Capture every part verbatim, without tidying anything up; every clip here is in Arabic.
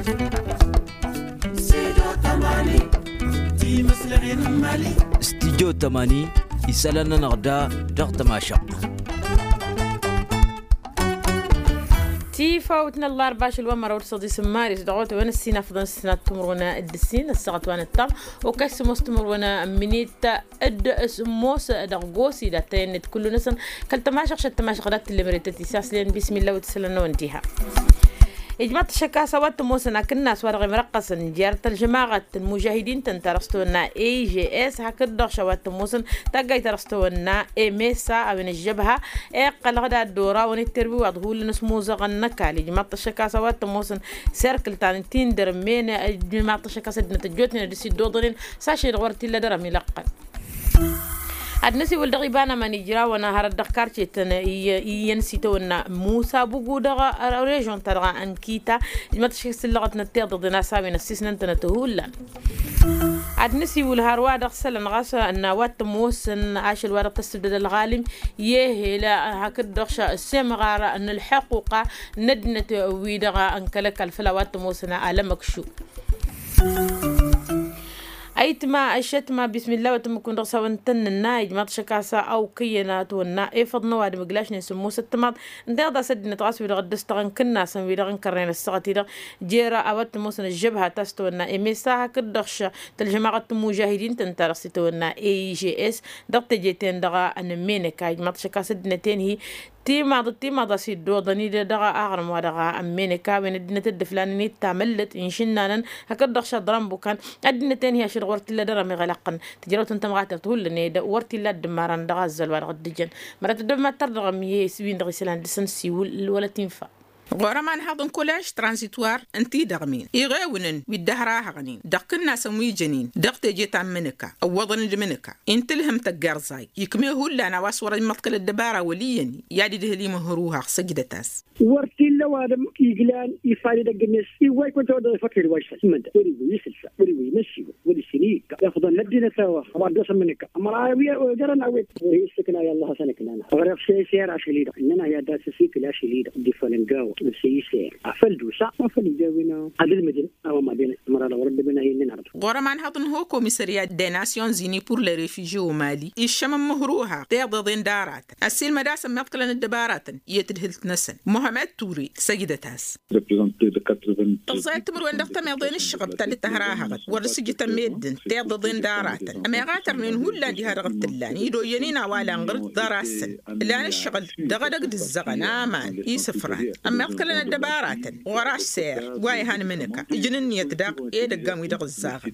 استديو تماني يسالنا نغدا دغت ما شق تي فوتنا الله باش الومر ورصدي سماري دعوت وانا السنه فضل السنه تمرونا الدسين السقط وانا الطم وكاس مستمرونا منيت اد موس دغوسي داتين كل نسن كلت ما شخش التماش غدات اللي مريتتي ساسلين بسم الله وتسلنا وانتهى إجماع الشكا سوات موسنا كنا سوار مرقص جارة الجماعة المجاهدين تنترستونا اي جي اس هكذا شوات موسن تاقاي ترستونا اي ميسا اوين الجبهة اي قلغدا الدورة ونتربي وادهول نسمو زغنكا لإجماع الشكا سوات موسن سيركل تانتين درمين إجماع الشكا سدنا تجوتنا دسي دودرين ساشي غورتي لدرمي لقل النسي والدغيبانا من يجرا وانا هرد دكارتي تن ينسيتونا موسى بوغو دغا ريجون ترغا انكيتا ما تشكس اللغه نتيض ضد ساوي نسيسنا انت تهولا النسي والهروا دغسل غاسا ان وات موسن عاش الورق تسدد الغالم يه لا هكذا دغشا السمغار ان الحقوق ندنت ويدغا انكلك الفلاوات موسن علمك شو أيتما أشتما بسم الله وتمكن رصا ونتن النايج ما تشكاسا أو كينات والنا إيه فضنا واد مقلاش نسمو ستمات ندير سد نتغاس ويدا غدستغن كنا سن ويدا غنكرين السغتي دا جيرا أوات موسن الجبهة تستونا إميسا هكدخش تلجماعة المجاهدين تنترستونا إي جي إس دغت جيتين دغا أن مينكايج ما تشكاسا دنتين هي تيما ضد تيما ضد سيدو ضني دغا أغرم ودغا أمينكا وين الدنيا الدفلاني تعملت إن شنانا هكذا خش ضرم بوكان الدنيا هي شر ورتي لا درمي غلقن تجربت انت مغاتر تقول لني ورتي لا دماران دغا الزلوار غدجن مرات دم ترغم هي سوين دغسلان دسنسي ولا تنفع غورمان هذن كولاج ترانزيتوار انتي دغمين يغاونن بالدهرا غنين دقنا سموي جنين دقت جيت منكا او وضن منكا انت لهم تجارزاي يكمي هو لا واسور مطكل الدباره وليني يادي دهلي مهروها سجدتاس ورتي لوادم يقلان يفادي دقنس يواي كنت ودي فكر واش سمنت وري يسلسا وري مشي وري سنيك ياخذ ندينا سوا ما دوس منك امراوي جرنا ويت يسكنا يا الله سنكنا غير شيء سير عشليده اننا يا داس سيك لا شليده دي فلنجاو نسيسير أفلدو سا ما فلجاوينا عدل مدين أو مدينة مرة ورد بنا هي نعرف غورمان هذن هو كوميساريات دي ناسيونز يوني بور لي ريفوجي ومالي الشمم مهروها تيض ضين دارات السيل مداس مقتلن الدبارات يتدهلت نسن محمد توري سيدة تاس تلصيت تمر وين دخت ميضين الشغب تالي تهراها ورسجي تميدن تيض ضين دارات أما غاتر من هو لا دي هرغت اللاني يدو ينينا والا نغرد داراسن لان الشغل دغدق الزغن آمان يسفران أما كلنا دبارات وراش سير واي هان منك جنن يتدق ايه دقام يدق الزاغ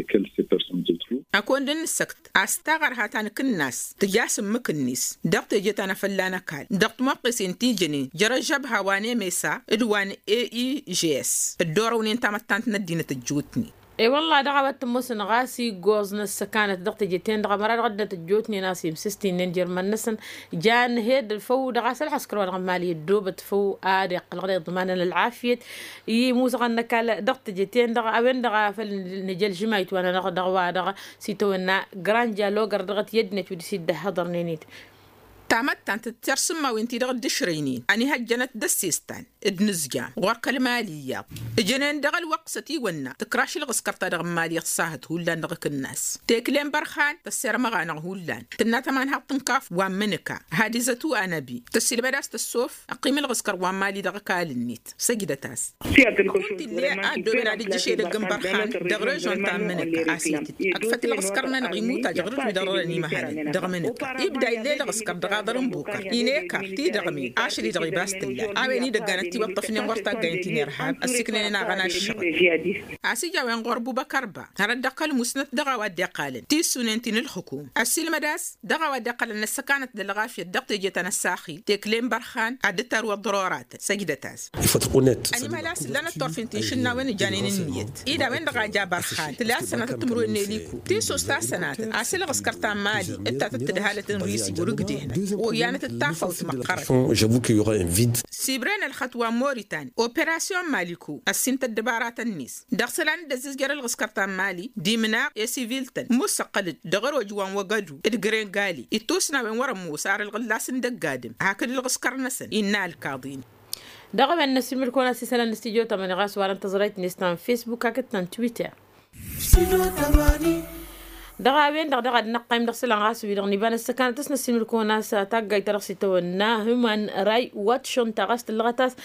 أكون دن السكت أستغر هاتان كناس تجاسم مكنيس دقت جيتانا فلانا كال دقت موقسين تيجني جرى جبها واني ميسا ادوان اي اي جي اس الدور ونين تامتانت ندينة الجوتني اي والله دغبت موسن غاسي جوزنا السكانة دقت جيتين دغ مرات غدت الجوتني ناسي مسستين ننجر من نسن جان هيد الفو دغاس الحسكر ولا مالي الدوبت فو ادي قلغدي ضمان العافيه يي موسى غنكال دقت جيتين دغ اوين دغ فل نجل جمايت وانا دغ دغ دغ سيتونا جرانجا لوغر دغت يدنا ودي سيد حضر نينيت تعمدت أنت ترسم ما وانتي دغ دشرينين أني هجنت دسيستان ادنزجان غورك المالية جنين دغ الوقستي ونا تكراش الغسكرتا دغ مالي خصاهت هولان دغ كناس تيكلين برخان تسير مغانا هولان تناتا مان هاطن كاف وامنكا هادي زتو أنا بي تسير بداس تسوف أقيم الغسكر وامالي دغ كالنيت سجدة تاس قلت اللي أدو بنا دي جشي دغ برخان دغ رجون تامنكا آسيتي أكفت الغسكرنا نغيموتا جغرت ودغرني مهانا دغ منكا يبدا الليل غسكر دغ درم بوكا إنيكا تي دغمي عشري دغي باستلا أويني دغانتي وطفني غورتا غاينتي نرحاب السكنين غنا الشغل عسيجا وين غور بوبكر با هرا دقل مسند دغا ودي قالن تي سننتين الحكوم السيل مداس دغا ودي قالن السكانت دلغافيه دقت جيتنا الساخي تكلم برخان عدتر والضرورات سجدتاس فتقونت اني مالاس لنا طرفنتي شنا وين جانين النيت اذا وين دغا جا برخان ثلاث سنوات تمرو نيليكو تي سوستا سنوات اسيل غسكرتا مالي انت تتدهاله ريسي ورقدينا ويانا تتافوت مقر j'avoue qu'il y aura un vide سيبرين الخطوه موريتان اوبراسيون مالكو السنت الدبارات النيس دغسلان دزجر الغسكرتا مالي ديمنا يا سيفيلتن مسقلد دغر وجوان وقدو ادغرين قالي اتوسنا وين ورا موسار الغلاس دقادم هكذا الغسكر نسن إنا الكاضين دغه من نسمر كونا سيسلا نستيجو تمن غاس وارن تزريت نستان فيسبوك كتن تويتر دغا وين دغ دغ نقيم دغ سلان غاس ويدغ نيبان السكان تسنا سمر كونا ساتاغاي ترخصي تونا همان راي واتشون تغاس تلغتاس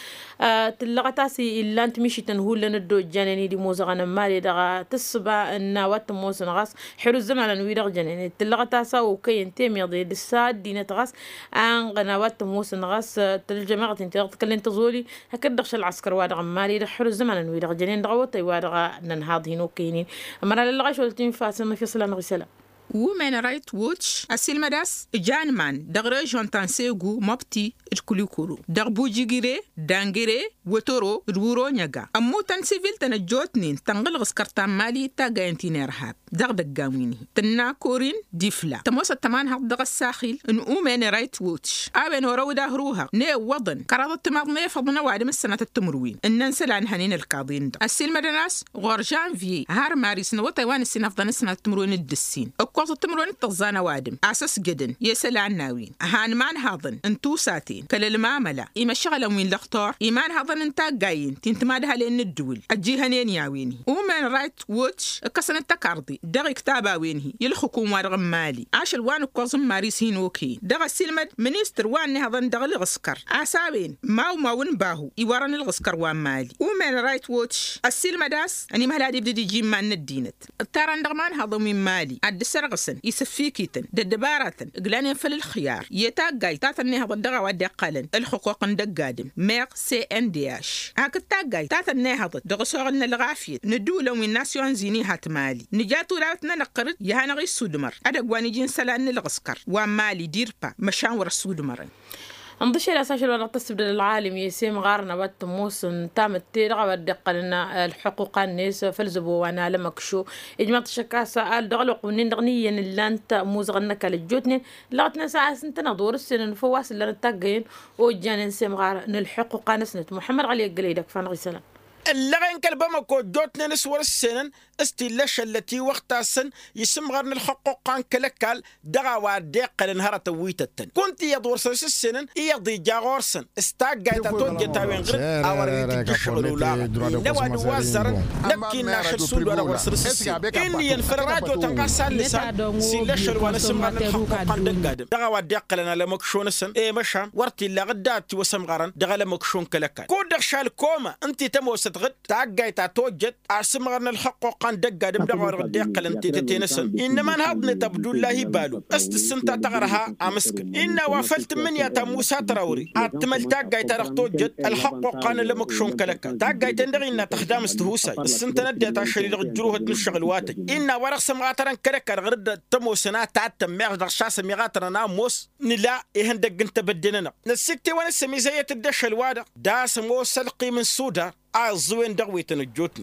تلغتاس إلا أنت مشي تنهول لنا الدو جانيني دي موزغانا مالي دغا تسبا إنا وات موسن غاس حلو الزمان ويدغ جانيني تلغتاسا وكي انتي ميضي دساد دينا تغاس ان غنوات موسن غاس تلجماعة انتي تكلين تزولي هكذا دغش العسكر وادغ مالي دغ حلو الزمان ويدغ جانين دغ وطي وادغ ننهاض هنو كينين أمرا للغاش ولتين فاسم في صلان غسلا Women Rights Watch asilmadas janman dagre jontansegu mopti ilkulikuru dagbujigire dangere wotoro ruro nyaga amutan civil tana jotnin tangal gaskarta mali tagantini rhab dagdagawini tanna korin difla tamosa taman hab dag الساخل ان Women Rights Watch aben ورودا هروها ne وضن قرضت مضمي فضنا وعدم السنه التمروين ان نسال عن هنين القاضين السلمدناس غور جانفي هار مارس نوطيوان السنه فضنا السنه التمروين الدسين قوة التمرون التغزانة وادم أساس جدن يسأل عناوين هان مان هاضن انتو ساتين كل المعاملة إما شغلة وين لختار إيمان هاضن انتا جايين تنتمادها لأن الدول أجيها نين ياويني Women Rights Watch كسن التكاردي دغ كتابة وينهي يلحكومة رغم مالي عاش الوان القوزم ماريسين وكي دغ السلمد منيستر وان هاضن دغ الغسكر عسابين ماو ماون باهو يوارن الغسكر وان مالي Women Rights Watch السلمداس أني مهلا دي بدي جيم مان الدينت التاران دغمان هاضن من مالي عد السرغسن يسفيكيتن ددباراتن قلانين فل الخيار يتاقاي تاتني هذا الدغا ودي قالن الحقوق ندقادم ميغ سي ان دي اش هاك التاقاي تاتني هذا دغا صغرنا الغافيت ندولو من ناسيون زيني هات مالي نجاتو راتنا نقرد يهانا غي السودمر أدقواني جين سلان الغسكر ومالي ديربا مشان ورا السودمرين انضشي الأساس الوضع تستبدل العالم يسيم غارنا بات موسن تامت تيرغا ودق لنا الحقوق الناس فلزبو وانا لمكشو إجماع تشكاسة قال دغلق ونين دغنيا اللي انت موزغنك للجوتنين لغتنا ساعة سنتنا دور السنة فواس اللي نتاقين وجان نسيم غار نلحقوق نسنت محمد علي القليدك فان غسلام اللغين كالبما كو جوتنا نسور السنن استيلاش التي وقتها سن يسم غرن الحقوق كلكال دغا ديق لنهارة ويتتن كنت يدور سوس السنن يضي جاغورسن استاقاي تاتوجي تاوين غرد اوري تجشغلو لاغا نوا دوازرن نبكي ناشر سود ولا ورسر السن إني ينفرراجو تنقاسا لسان سيلاش الوانا سم غرن الحقوق دقادم دغا ديق لنا لمكشون السن اي مشان ورتي لغدات وسم غرن دغا لمكشون كلكال كون دغشال كوما انتي تموست غد تاقاي تاتوجت اسم غرن الحقوق دقا دم دغور ديق لنتي تتنسن انما نهضني تبدو الله بالو است السنتا تغرها امسك ان وفلت من يا موسى تراوري اتمل تاقاي ترختوجت الحقوق انا لمكشون كلك تاقاي تندغي ان تخدام استهوسا السنتا ندي تاشري لغجروه تنشغل واتي ان ورق سمغاترن كلك غرد تموسنا تاعت ميغ شاس ميغاترنا موس نلا يهندق انت بدننا نسكتي وانا سمي زي تدش الوادق داس موسلقي من سودا عزوين دغويتن الجوتني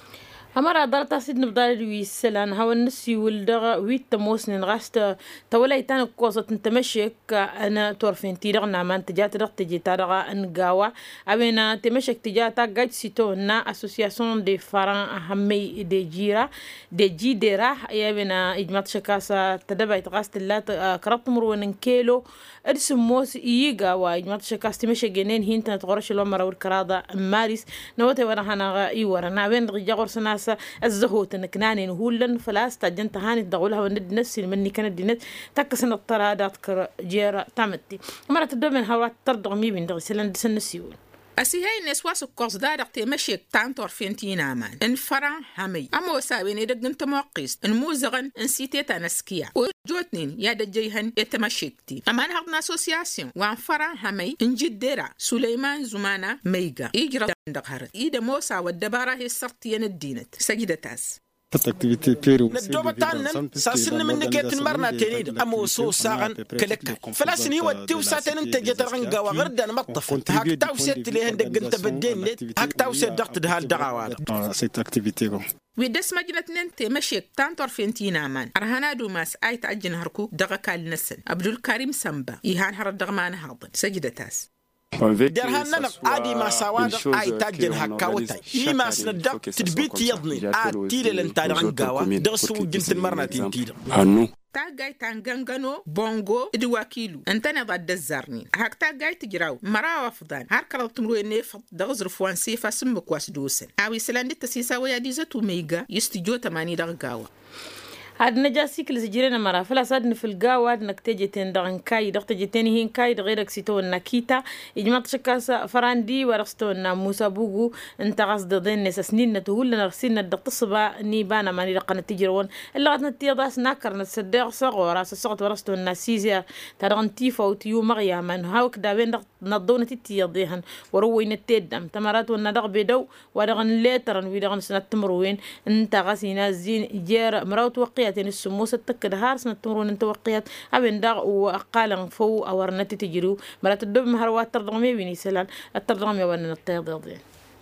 همرا دارتا سيدنا بدار ويسلان هو النسي والدغا ويت موسن غاست تولا يتان كوزة تمشيك انا تورفين تيرغنا مان تجات رغ تجي تارغا انغاوا ابينا تمشيك تجاتا غايت سيتو نا اسوسياسيون دي فاران همي دي جيرا دي جي ديرا يابنا اجمات شكاسا تدبا يتغاست لا كربت مرون كيلو ارسم موس ييغا واجمات شكاس تمشي جنين هينتا تغرش لو مرور كرادا مارس نوتي ورا هنا اي ورا نا وين رجا سناس الزهوت نكنانين هولن فلاس تجنت هاني دغولها وند نفسي مني كانت دينت تكسن الطرادات كر جيرا تامتي مرات الدومن هاورات تردغ ميبين دغ سلان دسنسيول أسيهاي النسواس القوس دارق تمشيك تانتور فينتين آمان إن فرع همي أما وساوين إدق انت موقيس إن موزغن إن سيتيتا نسكيا وجوتنين يادا جيهن يتمشيكتي أمان هغنا أسوسياسيون وان فرع همي إن جديرا سليمان زمانا ميغا إجرا دندق هرد إيدا موسى والدبارة هي السرطيان الدينت سجدة تاس ندوبة تانن ساسن من نكيت مرنا تنيد أمو سو ساغن كلك فلاسن هو التوساتين انت جترغن قاوا غردان مطف هاك تاوسيت اللي هندق انت بدين لت هاك تاوسيت دقت دهال دغاوات ويدس مجنة ننتي مشيك تانتور فينتين آمان أرهانا دوماس آي تأجن هركو دغا كال نسن عبد الكريم سامبا يهان هرد دغمان هاضن سجدة تاس درهان نق عادي ما سواد أي تاجن هكاوتاي مما سندق تدبيت يضني عتيل لنتارغن قاوة درسو جنت المرنة تنتير تاجاي تانغانغانو بونغو ادواكيلو انت نضد الزرني هاك تاجاي تجراو مرا وفضان هاركرا تمرو نيف دغزر فوان سيفا سمك واسدوسن اوي سلاندي تسيسا ويا ديزتو ميغا يستجو تماني دغاوا هاد نجاسي كل سجيرنا مرة فلا صادن في الجواد انك تجي تندغن كاي دغت تجي تاني هين كاي غيرك سيتو النكيتا يجمع تشكاس فراندي ورستو النا موسى بوغو انت قصد ضين ناس سنين نتهول نرسين ندق تصبا نيبانا ماني لقنا تجرون اللي غادنا تيضاس ناكر نتصدق صغو راس الصغت ورستو الناسيزيا ترغن تيفا وتيو مريم من هاوك دابين نضونه تيضيهن وروين التدم تمرات والندغ بدو ودغن ليترن ويدغن سنة تمروين انت غاسينا زين جير مراوت وقيا تين السموس التكد هارس نتمرون انت وقيات ابن داغ وقال فو او رنتي تجرو مرات الدب مهروات ترضغمي بني سلال الترضغمي وانا التيضيضين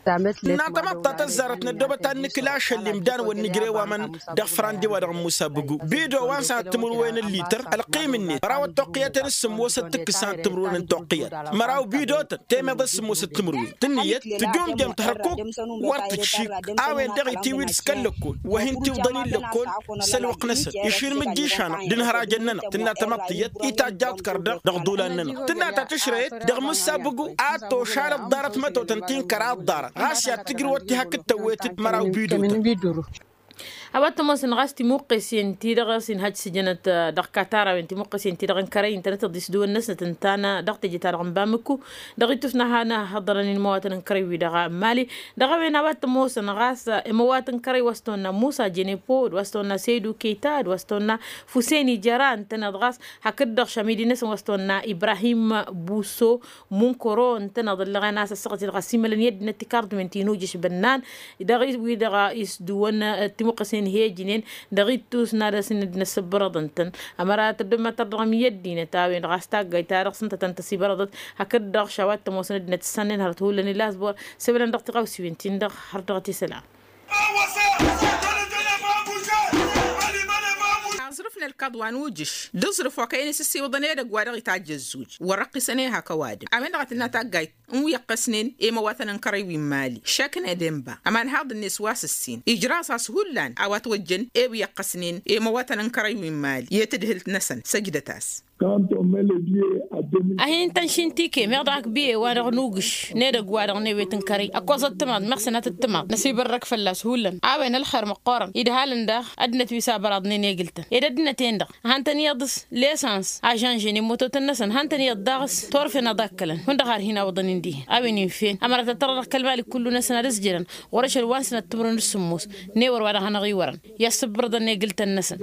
ناتمطت تزارت ندوبة النكلاش اللي مدان والنجري ومن دغفران دي ودغ موسى بقو بيدو وانسا تمروين الليتر القيم النيت مراو التوقيات السموس التكسان تمروين التوقيات مراو بيدو تيمي ضي السموس التمروين تنيت تجوم جم تحركوك ورتشيك اوين دغي تيويد سكالكول وهين تيوضني لكول سلوق نسل يشير مجيشانا دنهرا جننا تنا تمطيت ايتاجات كردغ دغ دولاننا تنا تتشريت دغ موسى بقو اتو شارت دارت متو تنتين كرات دارت غاسيا تجروتي هك التويت مراو بيدو أبغى تمسن غاستي موقسين تيرغسين هاد سجنة دقاتارا وانتي موقسين تيرغن كراي انترنت ديسدو الناس تنتانا دقتي جتارغن بامكو دغي تفنا هانا حضرني المواتن كراي ويدغا مالي دغا وين أبغى تمسن غاس مواتن كراي وستونا موسى جينيبود وستونا سيدو كيتاد وستونا فوسيني جران تنادغاس هكدغ شميدي ناس وستونا إبراهيم بوسو منكرو انتنا ضلغا ناس السقط الغسيمة لن يد نتكارد من تينوجش بنان دغي ويدغا يسدونا تموقسين هي جنين دغيتوس نارسين دنس برضنتن امرات الدم ترغم يدين تاوين غاستا غيتارق سنت تنتسي برضت هكد دغ شوات تموسن دنت سنن هرتول لني لازبور سبلن دغ تقاو سوينتين دغ هرتغتي سلام صرفنا الكضوان وجش دصرف وكاين سسي وضني دغ وادغ تاج الزوج ورقي سنه هكواد امين غتنا تاغايت ام يقسنين اي مواتن كريوي مالي شكنا دمبا امان هاد النسواس السين اجراس سهولان او توجن اي يقسنين اي مواتن كريوي مالي يتدهلت نسن سجدتاس أهين تنشين تيكي مردعك بيه وادغ نوغش نيدغ وادغ نيويتن كاري أقوز التماد مخسنات التماد نسيب الرك فلاس هولا عاوين الخير مقارن إذا هالن داغ أدنت ويسا برادني نيقلتن إذا أدنتين داغ هانتن يضس ليسانس عشان جيني موتو تنسن هانتن يضاغس طورفنا داكلن هون دغار هنا وضنين ديه عاوين ينفين أمرت تطرق كالمالي كله نسنا رزجرن ورش الوان سنة تمرن السموس نيور وادغ هنغي ورن يسب بردن نيقلتن نسن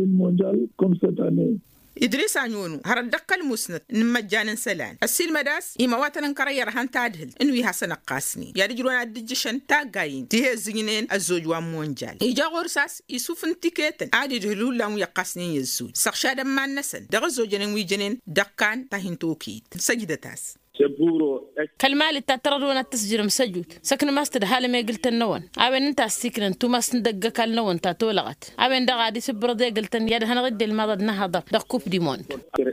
إدريس عنيونو هردق المسند نمجان سلان السيل مداس إما واتن كرير هان تادهل إنوي حسن قاسني يا رجلون الدجشن تاقاين تيه الزينين الزوج ومونجال إيجا غرساس يسوف انتكيتن عادي جهلول لهم يقاسنين يزوج سخشادا ما النسن دغ الزوجين ويجنين دقان تاهين توكيت سجدتاس كالمال التاتردون التسجير مسجود سكن ماستر حالة ما قلت النون عوين انت استيكرن انتو ما سندقا كالنون تاتو لغت عوين دا غادي سبردي قلت ياد هنغدي الماضد نهضر دا كوب ديمون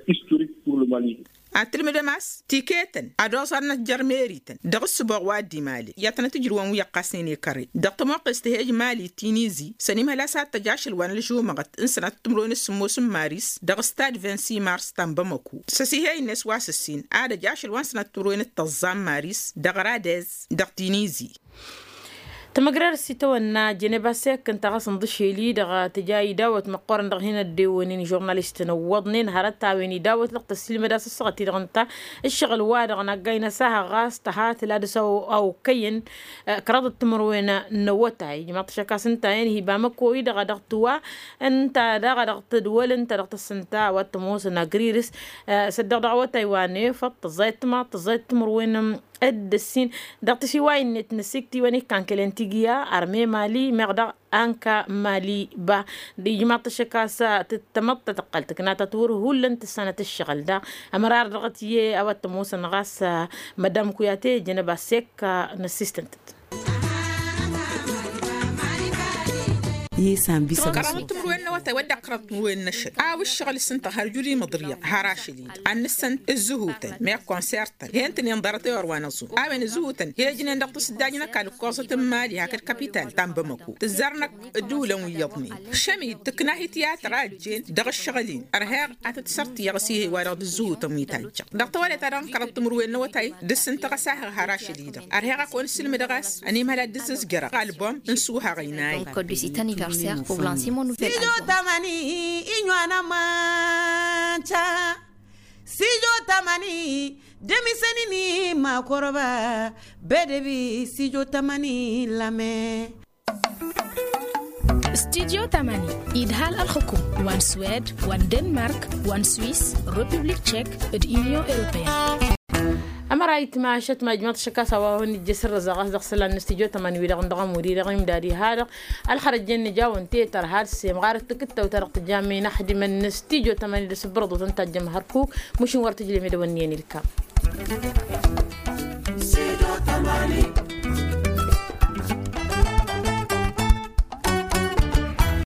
أتلم دماس تيكيتن أدوسنا جرميريتن دغس بغواد مالي ياتنا تجروان ويقاسني كاري دغت موقس تهج مالي تينيزي سنيم هلا ساعة تجاشل وان لجو مغت انسنا تمرون السموس ماريس دغستاد فانسي مارس تنبمكو سسي هاي الناس واسسين عادة جاشل وان سنة تمرون التظام ماريس دغرادز دغ تينيزي تمقرر سيتونا جنبا سيك كنت غاصن ضشيلي دغا تجاي داوت مقارن دغ هنا الديوانين جورناليست نوضنين هرتا ويني داوت لقت السلمة داس الصغتي دغنتا الشغل وادغ نقاينا ساها غاس تحات لادسو او كين كراد التمروين نوتاي جماعة شكاس انتا يعني هبا مكوي دغا دغتوا انتا دغا دغت دول انتا دغت السنتا واتموس ناقريرس سدغ دغوتاي واني فط زيت ما تزيت تمروين اد السين دغت شي واين نتنسكتي واني كان كلنتيجيا ارمي مالي مغدا انكا مالي با دي جماعة الشكاسة تتمط تقلت كنا تطور هو لنت السنة الشغل دا امرار دغتي او تموس نغاس مدام كوياتي جنبا سيك نسيستنت يسام بيسا كرامت مروين وتا ودا قرط مروين نشد آه والشغل السنت هرجولي مضرية هراشلي عن السن الزهوتن ما يكون سيرتن هي أنت ينضرت يروان الزو آه من الزهوتن هي جينا نقطة سدانينا كانوا قصة مالي هاك الكابيتال تام بمكو تزارنك الدولة ويضني شميد تكناهي تياتر عجين دغ الشغلين أرهاق أتتسرت يغسيه ورد الزهوتن ميتالجا دغ ولا تران قرط مروين وتاي دسن تغساها هراشلي دغ أرهاق كون السلم دغاس أني مالا دسس جرا ألبوم نسوها غيناي code visite anniversaire pour lancer mon nouvel album. Sijo tamani inywana mancha Sijo tamani demiseni ni makoroba bedebi Sijo tamani lame Studio Tamani idhal al-Khukum wan Suède wan Denmark wan Suisse République tchèque et Union européenne. أما رأيت ما شت ما جمعت شكا سوا هني جسر رزاق دخل الاستديو تماني ويدا غندغ مودي رغم داري هذا الخرج جن جا وانتي تر هاد سيم غارت تكتا وترقت جامي نحدي من استديو تماني دس برضو تنتج مهركو مش ورت جلي مدونيين الكام